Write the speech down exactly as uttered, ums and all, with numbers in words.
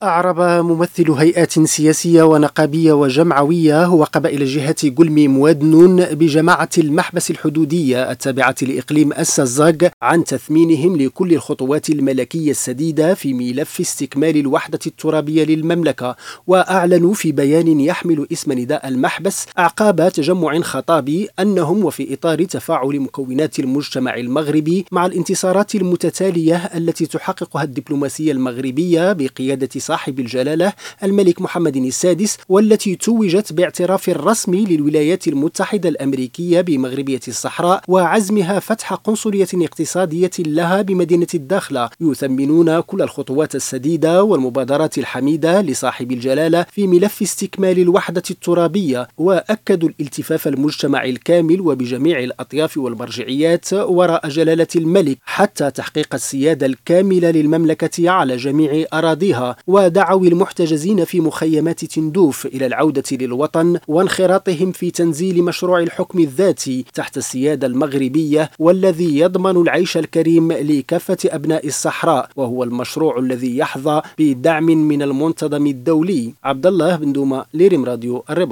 أعرب ممثل هيئات سياسية ونقابية وجمعوية وقبائل جهة قلمي موادنون بجماعة المحبس الحدودية التابعة لإقليم السزاق عن تثمينهم لكل الخطوات الملكية السديدة في ملف استكمال الوحدة الترابية للمملكة. وأعلنوا في بيان يحمل اسم نداء المحبس أعقاب تجمع خطابي أنهم وفي إطار تفاعل مكونات المجتمع المغربي مع الانتصارات المتتالية التي تحققها الدبلوماسية المغربية بقيادة صاحب الجلالة الملك محمد السادس، والتي توجت باعتراف رسمي للولايات المتحدة الأمريكية بمغربية الصحراء وعزمها فتح قنصلية اقتصادية لها بمدينة الداخلة، يثمنون كل الخطوات السديدة والمبادرات الحميدة لصاحب الجلالة في ملف استكمال الوحدة الترابية، وأكدوا الالتفاف المجتمع الكامل وبجميع الأطياف والمرجعيات وراء جلالة الملك حتى تحقيق السيادة الكاملة للمملكة على جميع أراضيها، ودعوا المحتجزين في مخيمات تندوف إلى العودة للوطن وانخراطهم في تنزيل مشروع الحكم الذاتي تحت السيادة المغربية، والذي يضمن العيش الكريم لكافة أبناء الصحراء، وهو المشروع الذي يحظى بدعم من المنتظم الدولي. عبد الله بن دومة، لريم راديو الرباط.